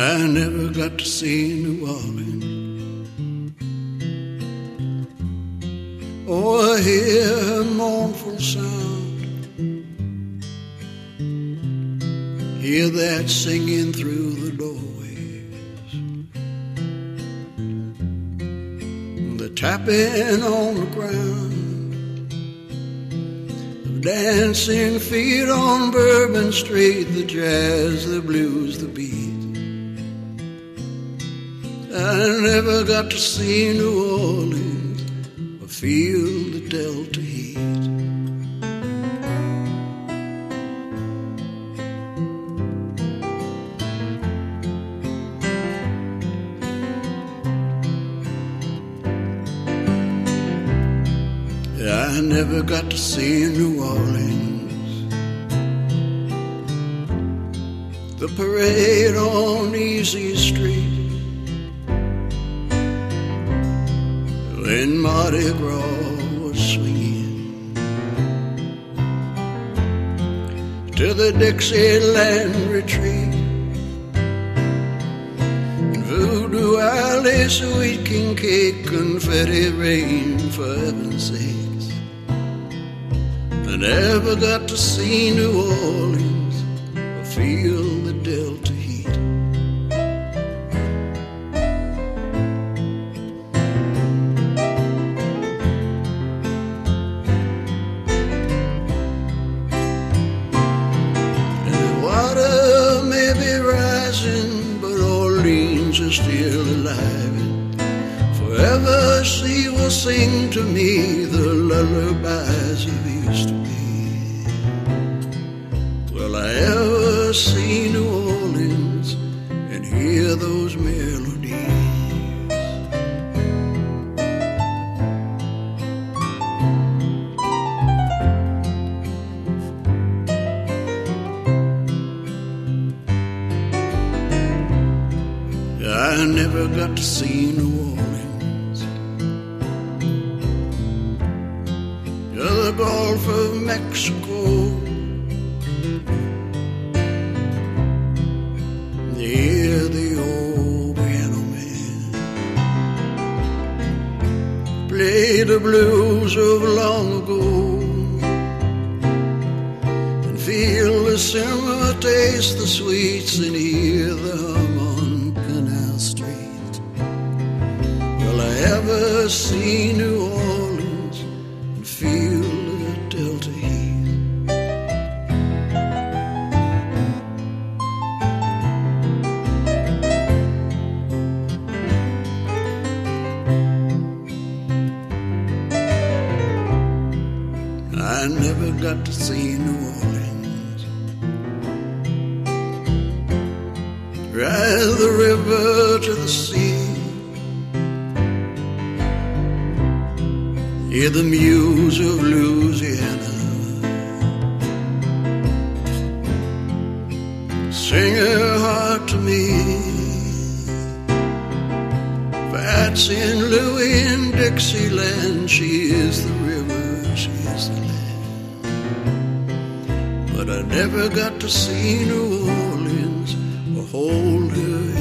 I never got to see New Orleans. Oh, I hear a mournful sound, hear that singing through the doorways, the tapping on the ground of dancing feet on Bourbon Street, the jazz, the blues, the beat. I never got to see New Orleans or feel the Delta heat. I never got to see New Orleans, the parade on Easy Street, when Mardi Gras was swinging to the Dixieland retreat, and Voodoo Alley, sweet king cake, confetti rain, for heaven's sakes. I never got to see New Orleans or feel the Delta heat. Still alive, and forever she will sing to me the lullabies of used to be. Will I ever see New Orleans and hear those melodies? I never got to see New Orleans, the Gulf of Mexico, hear the old piano man play the blues of long ago, and feel the summer, taste the sweets, and hear the hum on Canal Street. Will I ever see New Orleans and feel the Delta heat? I never got to see New Orleans. Ride the river to the sea, hear the muse of Louisiana sing her heart to me. Patsy and Louie in Dixieland, she is the river, she is the land. But I never got to see New Orleans or hold her